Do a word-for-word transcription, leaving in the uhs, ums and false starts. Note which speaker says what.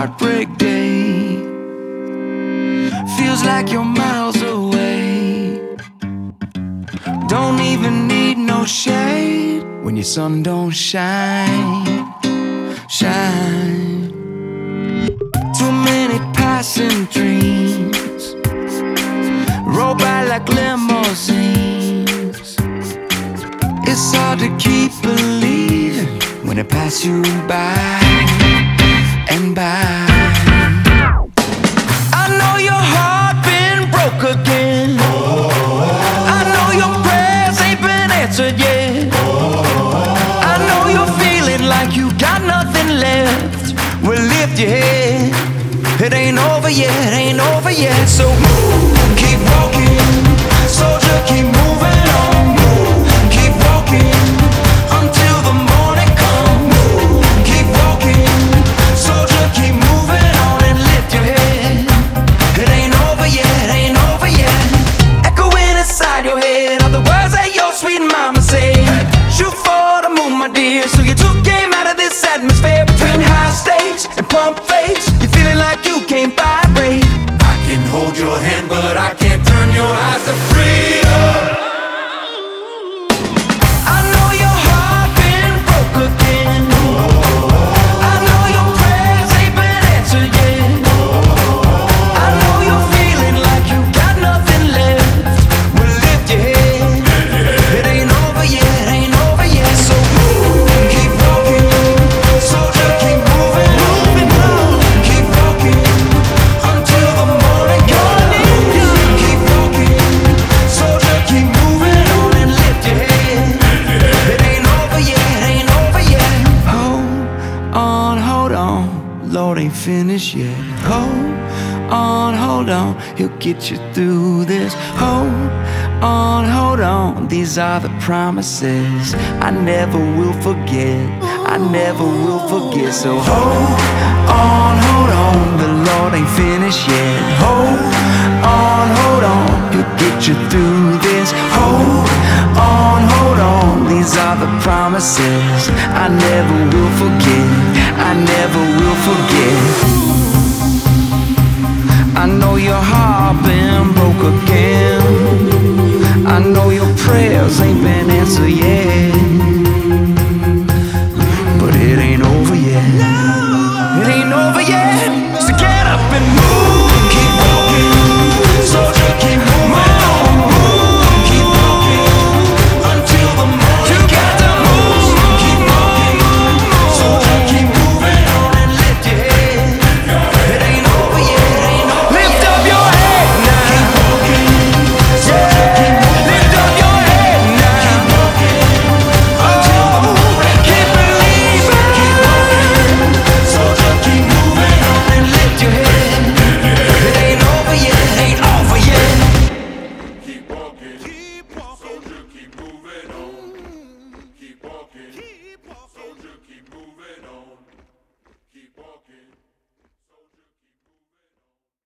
Speaker 1: heartbreak day. Feels like you're miles away. Don't even need no shade when your sun don't shine, shine. Too many passing dreams roll by like limousines. It's hard to keep believing when it pass you by and by. I know your heart been broke again. I know your prayers ain't been answered yet. I know you're feeling like you got nothing left. Well, lift your head, it ain't over yet, ain't over yet. So move, keep walking, soldier, keep moving on. Move, keep walking until the morning comes. Move, keep walking, soldier, keep moving on and lift your head. It ain't over yet, ain't over yet. Echoing inside your head are the words that your sweet mama said. Shoot for the moon, my dear. So you took game out of this atmosphere between high stakes and pump fakes. You're feeling like you can't vibrate.
Speaker 2: I can hold your hand, but I can't turn your eyes to freedom.
Speaker 1: I know your heart been broke again. I know your prayers ain't been answered yet. I know you're feeling like you got nothing left. Well, lift your head, it ain't over yet, ain't over yet. So keep walking, soldier, keep moving, moving on. Keep walking until the morning comes. Keep walking, soldier, keep moving on and lift your head. It ain't over yet, ain't over yet. Hold on, hold on, Lord ain't finished yet. Hold on, hold on, he'll get you through this. Hold on, hold on, these are the promises I never will forget, I never will forget. So hold on, hold on, the Lord ain't finished yet. Hold on, hold on, he'll get you through this. Hold on, hold on, these are the promises I never will forget, I never will forget. I know your heart been broke again.